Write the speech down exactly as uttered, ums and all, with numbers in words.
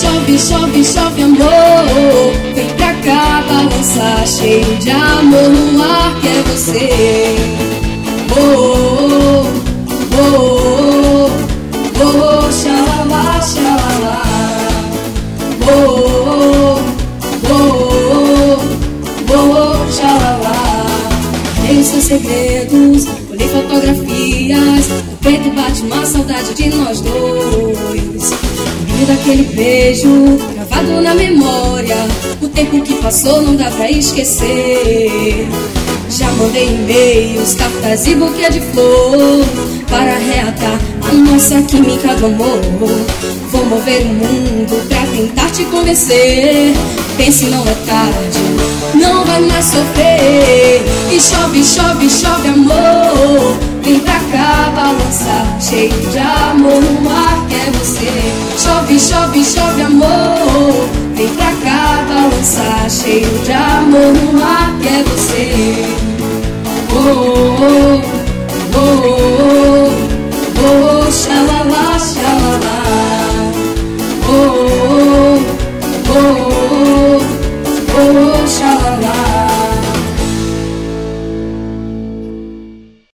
chove, chove, chove amor. Vem pra cá balançar, cheio de amor no ar que é você. Oh, oh, oh, oh, oh, xalala, xalala. Oh, oh, oh, oh, oh, xalala. Tenho seus segredos, olhei fotografias. O peito bate uma saudade de nós dois. Lembro daquele beijo gravado na memória. O tempo que passou não dá pra esquecer. Já mandei e-mails, cartas e buquê de flor para reatar a nossa química do amor. Vou mover o mundo pra tentar te convencer. Pense, não é tarde, não vai mais sofrer. E chove, chove, chove amor. Vem pra cá balançar, cheio de amor no ar que é você. Chove, chove, chove amor. Vem pra cá balançar, cheio de amor no ar.